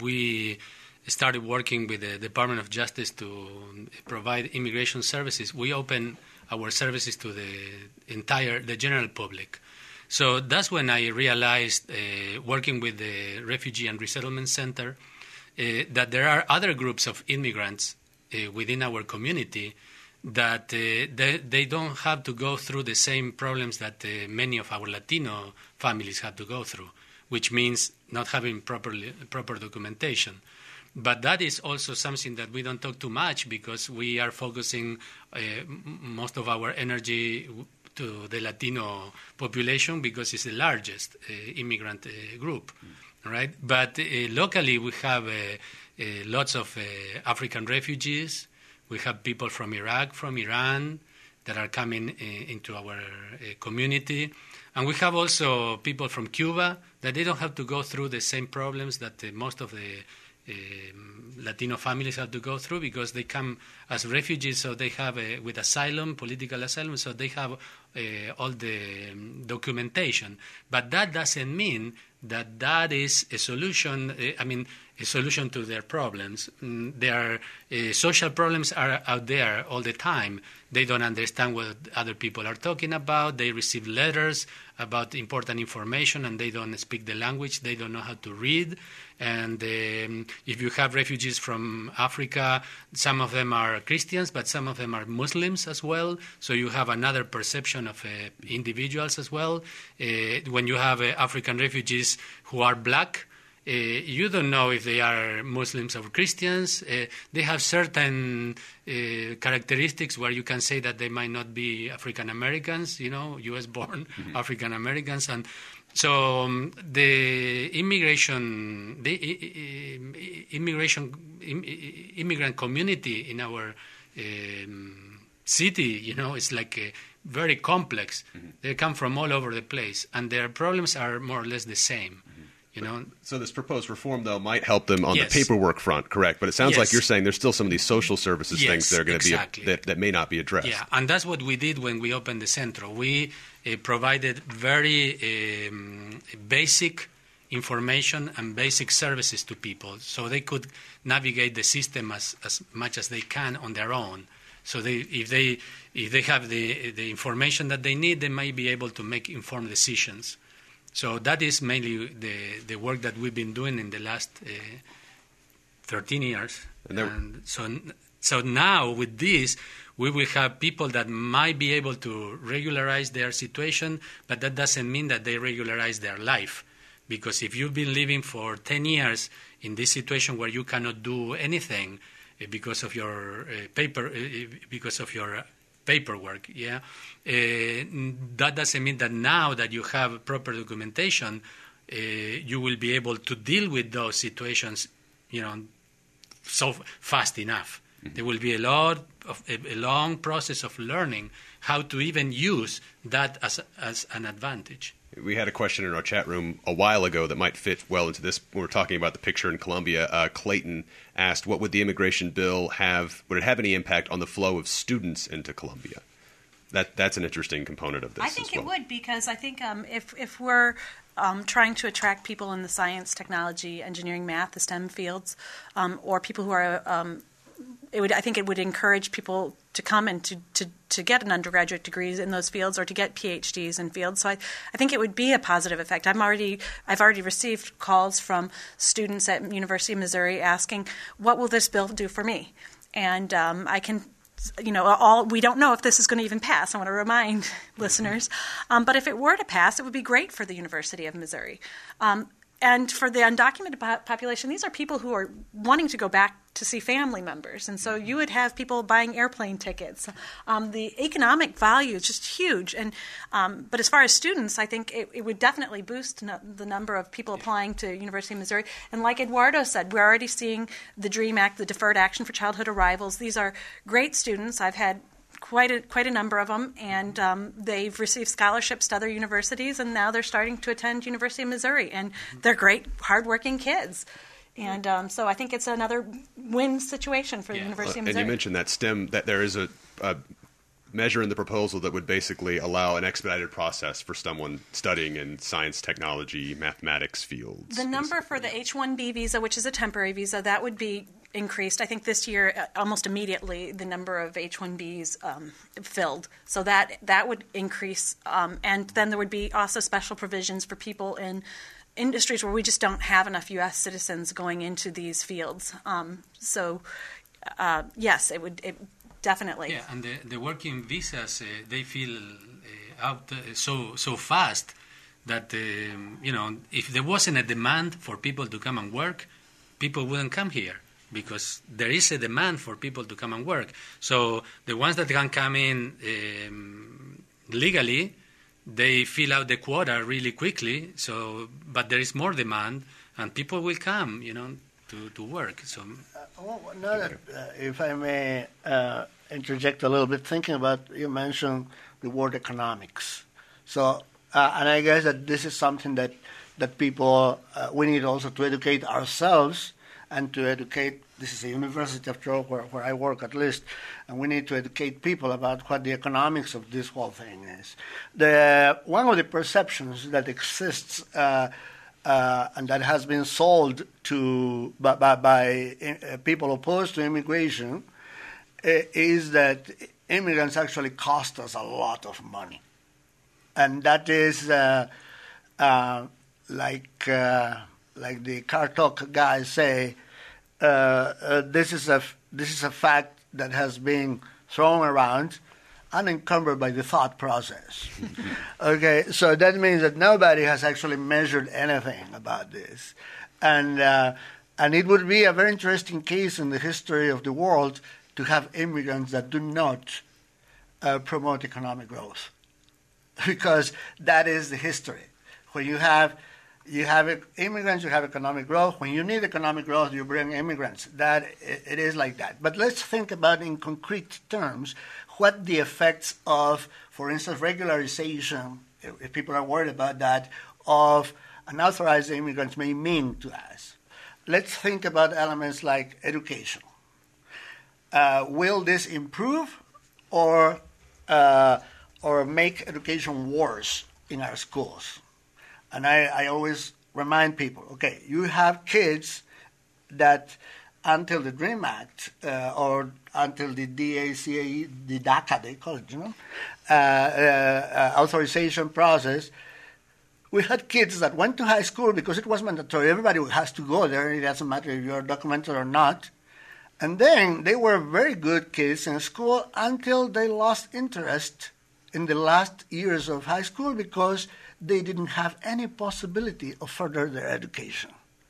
we started working with the Department of Justice to provide immigration services, we opened our services to the entire, the general public. So that's when I realized, uh, working with the Refugee and Resettlement Center, uh, that there are other groups of immigrants uh, within our community that uh, they, they don't have to go through the same problems that uh, many of our Latino families have to go through, which means not having properly, proper documentation. But that is also something that we don't talk too much because we are focusing uh, most of our energy to the Latino population because it's the largest uh, immigrant uh, group, mm. right? But uh, locally we have uh, uh, lots of uh, African refugees. We have people from Iraq, from Iran that are coming uh, into our uh, community. And we have also people from Cuba that they don't have to go through the same problems that uh, most of the uh, Latino families have to go through because they come as refugees, so they have, uh, with asylum, political asylum, so they have uh, all the um, documentation. But that doesn't mean that that is a solution, uh, I mean, a solution to their problems. Mm, their uh, social problems are out there all the time. They don't understand what other people are talking about. They receive letters about important information and they don't speak the language. They don't know how to read. And um, if you have refugees from Africa, some of them are Christians, but some of them are Muslims as well. So you have another perception of uh, individuals as well. Uh, when you have uh, African refugees who are black, Uh, you don't know if they are Muslims or Christians. Uh, they have certain uh, characteristics where you can say that they might not be African Americans, you know, U S born mm-hmm. African Americans. And so um, the immigration, the uh, immigration, im, immigrant community in our um, city, you know, is like a very complex. Mm-hmm. They come from all over the place, and their problems are more or less the same. You know? So this proposed reform, though, might help them on yes. the paperwork front, correct? But it sounds yes. like you're saying there's still some of these social services yes, things that are going to exactly. be that, that may not be addressed. Yeah, and that's what we did when we opened the Centro. We uh, provided very um, basic information and basic services to people, so they could navigate the system as, as much as they can on their own. So they, if they if they have the the information that they need, they might be able to make informed decisions. So that is mainly the, the work that we've been doing in the last uh, thirteen years. And, and so, so now with this, we will have people that might be able to regularize their situation, but that doesn't mean that they regularize their life. Because if you've been living for ten years in this situation where you cannot do anything uh, because of your uh, paper, uh, because of your paperwork, yeah, uh, that doesn't mean that now that you have proper documentation, uh, you will be able to deal with those situations, you know, so fast enough. Mm-hmm. There will be a lot of a, a long process of learning how to even use that as as an advantage. We had a question in our chat room a while ago that might fit well into this. When we're talking about the picture in Colombia, uh, Clayton asked, what would the immigration bill have, would it have any impact on the flow of students into Colombia? that that's an interesting component of this. I think as well. it would, because I think um, if if we're um, trying to attract people in the science, technology, engineering, math, the STEM fields, um, or people who are um, it would I think it would encourage people to come and to, to, to get an undergraduate degree in those fields, or to get P H Ds in fields. So I, I think it would be a positive effect. I'm already I've already received calls from students at University of Missouri asking, "What will this bill do for me?" And um, I can, you know, all we don't know if this is going to even pass. I want to remind listeners, um, but if it were to pass, it would be great for the University of Missouri. Um, And for the undocumented population, these are people who are wanting to go back to see family members. And so you would have people buying airplane tickets. Um, the economic value is just huge. And um, but as far as students, I think it, it would definitely boost no, the number of people applying to University of Missouri. And like Eduardo said, we're already seeing the DREAM Act, the Deferred Action for Childhood Arrivals. These are great students. I've had quite a quite a number of them, and um, they've received scholarships to other universities, and now they're starting to attend University of Missouri, and they're great, hardworking kids. And um, so I think it's another win situation for yeah. the University uh, of Missouri. And you mentioned that STEM, that there is a, a measure in the proposal that would basically allow an expedited process for someone studying in science, technology, mathematics fields. The number for the H one B visa, which is a temporary visa, that would be increased. I think this year, uh, almost immediately, the number of H one Bs um, filled. So that that would increase. Um, and then there would be also special provisions for people in industries where we just don't have enough U S citizens going into these fields. Um, so, uh, yes, it would it definitely. Yeah, and the, the working visas, uh, they feel uh, out uh, so so fast that, um, you know, if there wasn't a demand for people to come and work, people wouldn't come here, because there is a demand for people to come and work. So the ones that can come in um, legally, they fill out the quota really quickly. So, but there is more demand, and people will come, you know, to, to work. So, uh, well, now that, uh, if I may uh, interject a little bit, thinking about, you mentioned the word economics. So, uh, and I guess that this is something that that people uh, we need also to educate ourselves. And to educate, this is a university after all, where, where I work at least, and we need to educate people about what the economics of this whole thing is. The one of the perceptions that exists uh, uh, and that has been sold to by, by, by uh, people opposed to immigration uh, is that immigrants actually cost us a lot of money, and that is uh, uh, like. Uh, Like the car talk guys say, uh, uh, this is a this is a fact that has been thrown around, unencumbered by the thought process. Okay, so that means that nobody has actually measured anything about this, and uh, and it would be a very interesting case in the history of the world to have immigrants that do not uh, promote economic growth, because that is the history. When you have You have immigrants, you have economic growth. When you need economic growth, you bring immigrants. That it is like that. But let's think about in concrete terms what the effects of, for instance, regularization, if people are worried about that, of unauthorized immigrants may mean to us. Let's think about elements like education. Uh, will this improve or uh, or make education worse in our schools? And I, I always remind people, okay, you have kids that until the DREAM Act uh, or until the D A C A E, the DACA, they call it, you know, uh, uh, uh, authorization process, we had kids that went to high school because it was mandatory. Everybody has to go there. It doesn't matter if you're documented or not. And then they were very good kids in school until they lost interest in the last years of high school because they didn't have any possibility of further their education.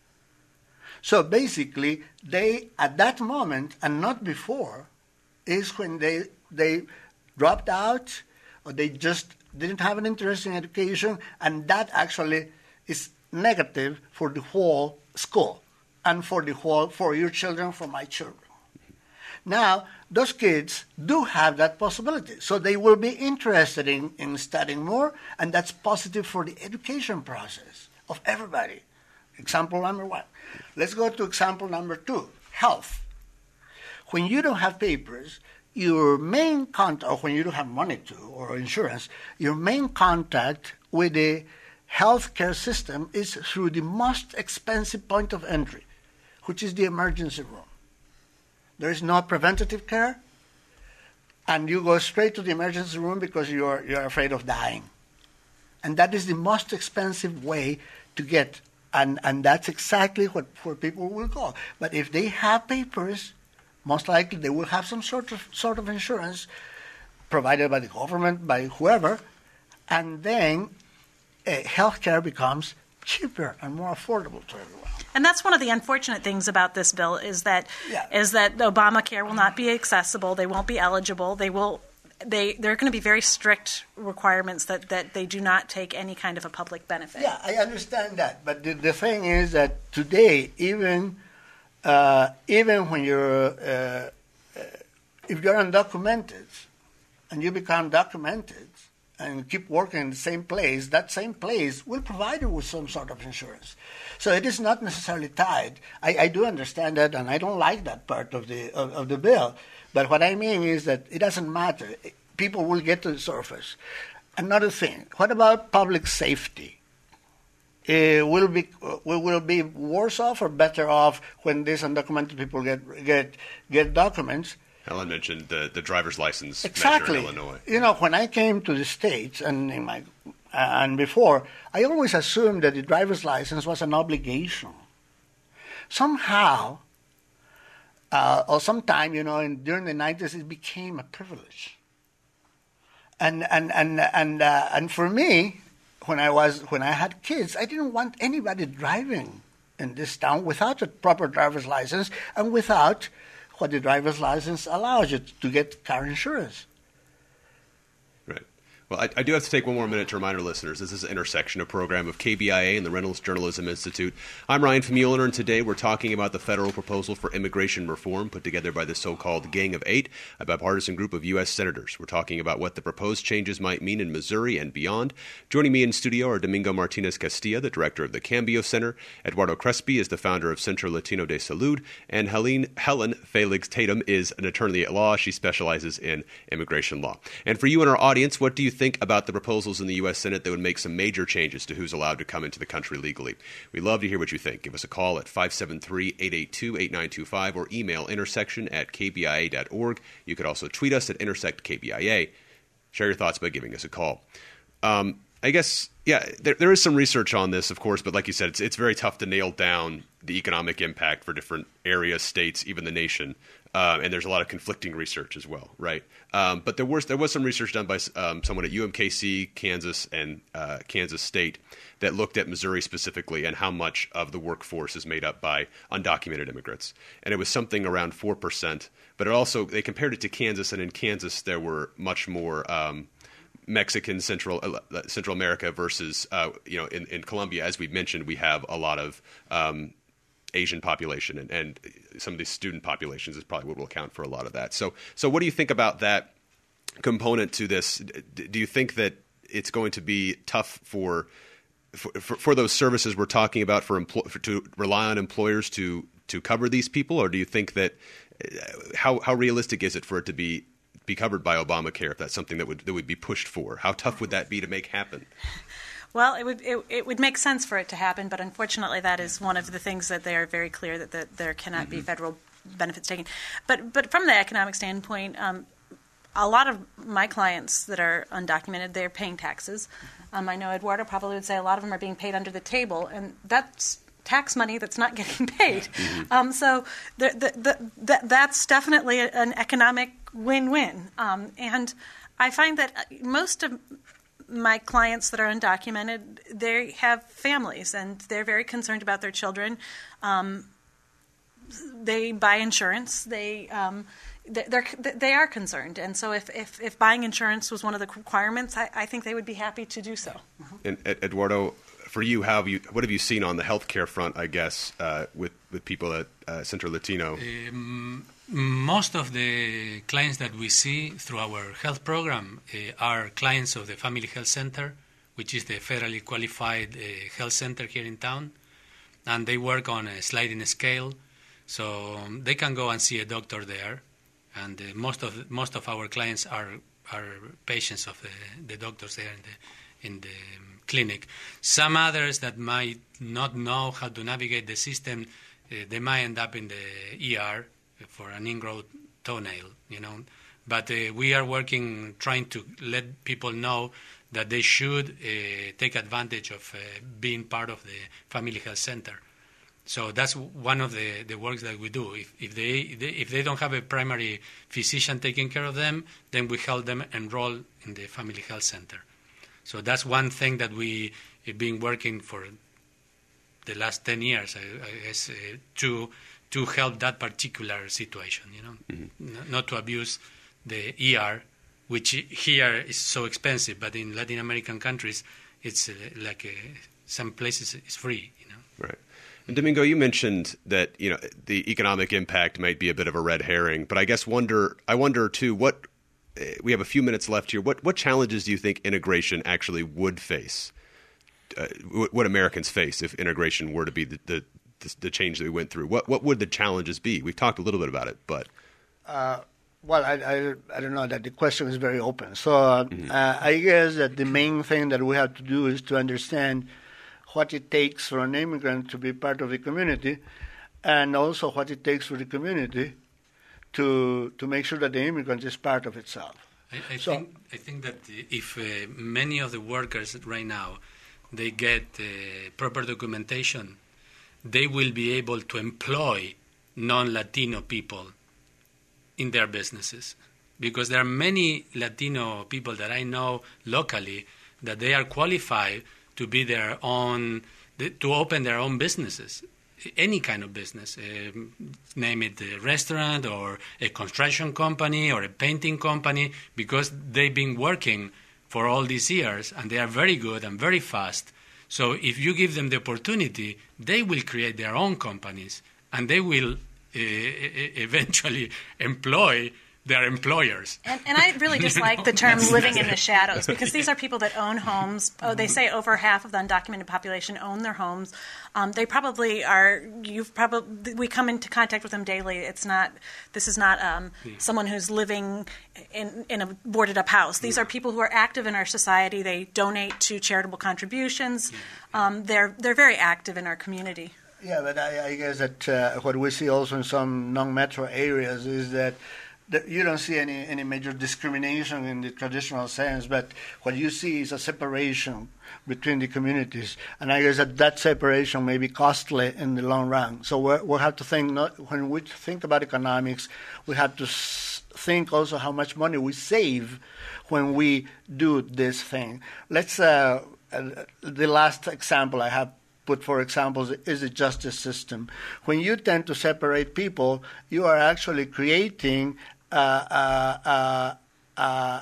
So basically, they, at that moment, and not before, is when they they dropped out, or they just didn't have an interest in education, and that actually is negative for the whole school, and for the whole, for your children, for my children. Now, those kids do have that possibility. So they will be interested in, in studying more, and that's positive for the education process of everybody. Example number one. Let's go to example number two, health. When you don't have papers, your main contact, or when you don't have money to, or insurance, your main contact with the healthcare system is through the most expensive point of entry, which is the emergency room. There is no preventative care, and you go straight to the emergency room because you're you're afraid of dying. And that is the most expensive way to get, and, and that's exactly what where people will go. But if they have papers, most likely they will have some sort of sort of insurance provided by the government, by whoever, and then uh, healthcare becomes cheaper and more affordable to everyone. And that's one of the unfortunate things about this bill is that Yeah. is that Obamacare will not be accessible. They won't be eligible. They will. They there are going to be very strict requirements that, that they do not take any kind of a public benefit. Yeah, I understand that, but the, the thing is that today, even uh, even when you're uh, uh, if you're undocumented and you become documented and keep working in the same place, that same place will provide you with some sort of insurance. So it is not necessarily tied. I, I do understand that, and I don't like that part of the of, of the bill. But what I mean is that it doesn't matter. People will get to the surface. Another thing, what about public safety? Uh, will be we will be worse off or better off when these undocumented people get get get documents? Helen mentioned the, the driver's license Exactly. measure in Illinois. You know, when I came to the States and in my uh, and before, I always assumed that the driver's license was an obligation. Somehow, uh, or sometime, you know, in, during the nineties, it became a privilege. And and and and uh, and for me, when I was when I had kids, I didn't want anybody driving in this town without a proper driver's license and without what the driver's license allows you to get car insurance. Right. Well, I, I do have to take one more minute to remind our listeners, this is Intersection, a program of K B I A and the Reynolds Journalism Institute. I'm Ryan Famuliner, and today we're talking about the federal proposal for immigration reform put together by the so-called Gang of Eight, a bipartisan group of U S senators. We're talking about what the proposed changes might mean in Missouri and beyond. Joining me in studio are Domingo Martinez Castilla, the director of the Cambio Center. Eduardo Crespi is the founder of Centro Latino de Salud. And Helen, Helen Felix Tatum is an attorney at law. She specializes in immigration law. And for you in our audience, what do you think about the proposals in the U S Senate that would make some major changes to who's allowed to come into the country legally? We'd love to hear what you think. Give us a call at five seven three, eight eight two, eight nine two five or email intersection at k b i a dot org. You could also tweet us at intersect K B I A. Share your thoughts by giving us a call. Um, I guess, yeah, there, there is some research on this, of course, but like you said, it's, it's very tough to nail down the economic impact for different areas, states, even the nation. Um, and there's a lot of conflicting research as well, right? Um, but there was there was some research done by um, someone at U M K C, Kansas, and uh, Kansas State that looked at Missouri specifically and how much of the workforce is made up by undocumented immigrants. And it was something around four percent. But it also, they compared it to Kansas, and in Kansas there were much more um, Mexican, Central uh, Central America versus, uh, you know, in, in Colombia, as we mentioned, we have a lot of um, Asian population, and, and some of these student populations is probably what will account for a lot of that. So, so what do you think about that component to this? Do you think that it's going to be tough for for, for those services we're talking about for, empl- for to rely on employers to to cover these people, or do you think that how how realistic is it for it to be be covered by Obamacare if that's something that would that would be pushed for? How tough would that be to make happen? Well, it would it, it would make sense for it to happen, but unfortunately, that is one of the things that they are very clear that, that there cannot mm-hmm. be federal benefits taken. But but from the economic standpoint, um, a lot of my clients that are undocumented, they're paying taxes. Um, I know Eduardo probably would say a lot of them are being paid under the table, and that's tax money that's not getting paid. Mm-hmm. Um, so the, the, the, the, that's definitely an economic win-win. Um, and I find that most of my clients that are undocumented, they have families, and they're very concerned about their children. Um, they buy insurance. They um, they're they are concerned, and so if, if, if buying insurance was one of the requirements, I, I think they would be happy to do so. And Eduardo, for you, how have you what have you seen on the healthcare front? I guess uh, with with people at uh, Centro Latino. Um, Most of the clients that we see through our health program uh, are clients of the Family Health Center, which is the federally qualified uh, health center here in town, and they work on a sliding scale, so um, they can go and see a doctor there, and uh, most of most of our clients are are patients of the, the doctors there in the in the um, clinic. Some others that might not know how to navigate the system, uh, they might end up in the E R for an ingrowth toenail, you know. But uh, we are working, trying to let people know that they should uh, take advantage of uh, being part of the family health center. So that's one of the, the works that we do. If, if they if they don't have a primary physician taking care of them, then we help them enroll in the family health center. So that's one thing that we have been working for the last ten years, I, I guess, uh, to to help that particular situation. You know, mm-hmm. N- not to abuse the E R, which here is so expensive, but in Latin American countries, it's uh, like uh, some places it's free. You know, right. And Domingo, you mentioned that, you know, the economic impact might be a bit of a red herring, but I guess wonder I wonder too, what we have a few minutes left here. What what challenges do you think integration actually would face? Uh, what Americans face if integration were to be the, the the change that we went through? What what would the challenges be? We've talked a little bit about it, but uh, well, I, I I don't know that the question is very open. So uh, mm-hmm. uh, I guess that the main thing that we have to do is to understand what it takes for an immigrant to be part of the community, and also what it takes for the community to to make sure that the immigrant is part of itself. I, I so, think I think that if uh, many of the workers right now they get uh, proper documentation, they will be able to employ non-Latino people in their businesses, because there are many Latino people that I know locally that they are qualified to be their own, to open their own businesses, any kind of business, uh, name it a restaurant or a construction company or a painting company, because they've been working for all these years and they are very good and very fast. So if you give them the opportunity, they will create their own companies and they will uh, eventually employ their employers. And, and I really dislike the term living in the shadows, because these are people that own homes. Oh, they say over half of the undocumented population own their homes. Um, they probably are, you've probably, we come into contact with them daily. It's not, this is not um, someone who's living in, in a boarded up house. These are people who are active in our society. They donate to charitable contributions. Um, they're, they're very active in our community. Yeah, but I, I guess that uh, what we see also in some non-metro areas is that you don't see any, any major discrimination in the traditional sense, but what you see is a separation between the communities. And I guess that that separation may be costly in the long run. So we're, we'll have to think, not, when we think about economics, we have to s- think also how much money we save when we do this thing. Let's, uh, uh, the last example I have put for examples is the justice system. When you tend to separate people, you are actually creating Uh, uh, uh, uh,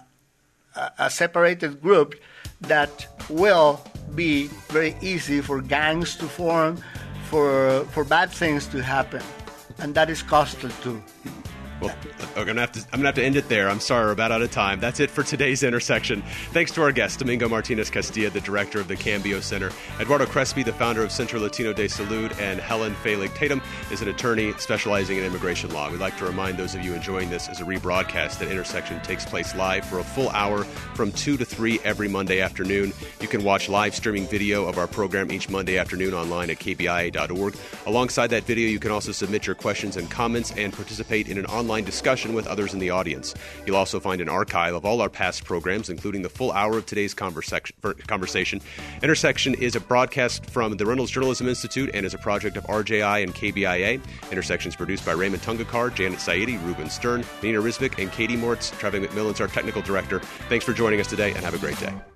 a separated group that will be very easy for gangs to form, for for bad things to happen, and that is costly too. Well, I'm gonna have to. I'm gonna have to end it there. I'm sorry, we're about out of time. That's it for today's Intersection. Thanks to our guest, Domingo Martinez Castilla, the director of the Cambio Center, Eduardo Crespi, the founder of Centro Latino de Salud, and Helen Felig Tatum is an attorney specializing in immigration law. We'd like to remind those of you enjoying this as a rebroadcast that Intersection takes place live for a full hour from two to three every Monday afternoon. You can watch live streaming video of our program each Monday afternoon online at k b i a dot org. Alongside that video, you can also submit your questions and comments and participate in an online discussion with others in the audience. You'll also find an archive of all our past programs, including the full hour of today's conversation. Intersection is a broadcast from the Reynolds Journalism Institute and is a project of R J I and K B I A. Intersection is produced by Raymond Tungakar, Janet Saidi, Ruben Stern, Nina Rizvik, and Katie Mortz. Travis McMillan's our technical director. Thanks for joining us today, and have a great day.